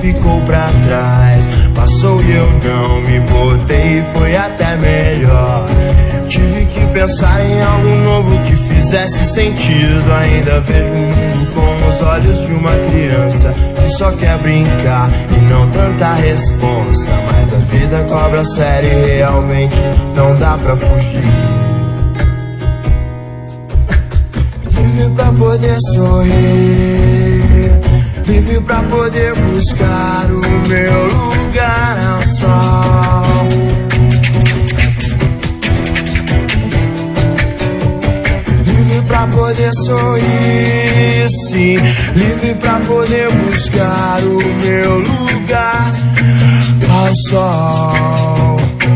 ficou pra trás. Passou e eu não me botei, foi até melhor. Tive que pensar em algo novo que fizesse sentido. Ainda vejo o mundo com os olhos de uma criança que só quer brincar e não tanta responsa. Mas a vida cobra sério e realmente não dá pra fugir. Vive pra poder sorrir, vive pra poder buscar o meu lugar ao sol. Livre pra poder sorrir, sim. Livre pra poder buscar o meu lugar ao sol.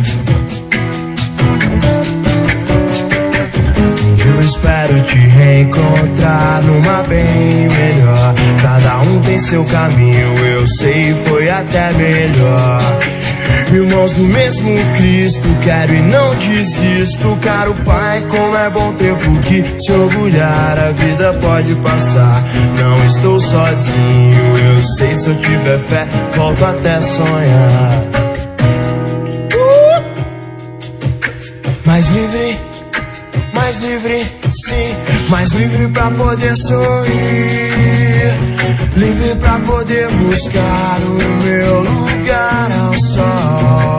Eu espero te reencontrar numa bem melhor. Cada um tem seu caminho, eu sei, foi até melhor. Irmãos do mesmo Cristo, quero e não desisto. Caro Pai, como é bom ter por que se orgulhar. A vida pode passar, não estou sozinho. Eu sei, se eu tiver fé, volto até sonhar. Mais livre, sim. Mais livre pra poder sorrir, livre pra poder buscar o meu lugar ao sol.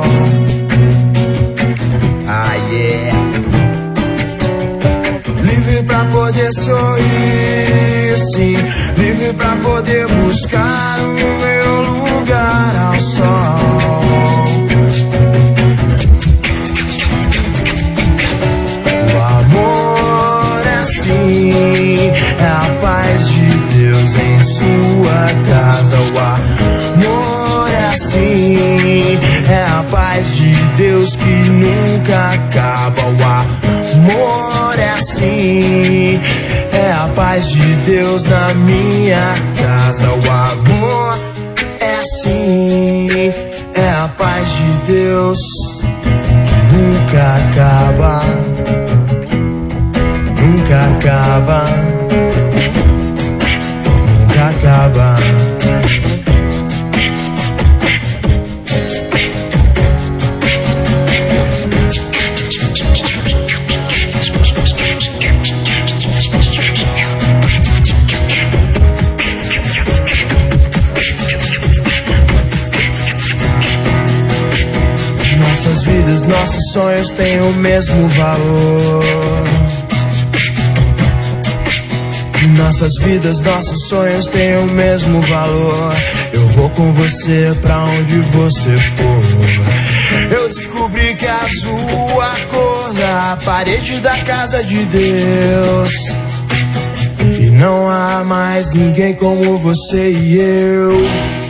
Ah, yeah. Livre pra poder sorrir, sim. Livre pra poder buscar o meu lugar ao sol. O amor é assim, é a paz de Deus em sua casa. O amor é assim, é a paz de Deus que nunca acaba. O amor é assim, é a paz de Deus na minha casa. O amor é assim, é a paz de Deus que nunca acaba. Nunca acaba, nunca acaba. Nossas vidas, nossos sonhos têm o mesmo valor. Nossas vidas, nossos sonhos têm o mesmo valor. Eu vou com você pra onde você for. Eu descobri que é azul a cor da parede da casa de Deus. E não há mais ninguém como você e eu.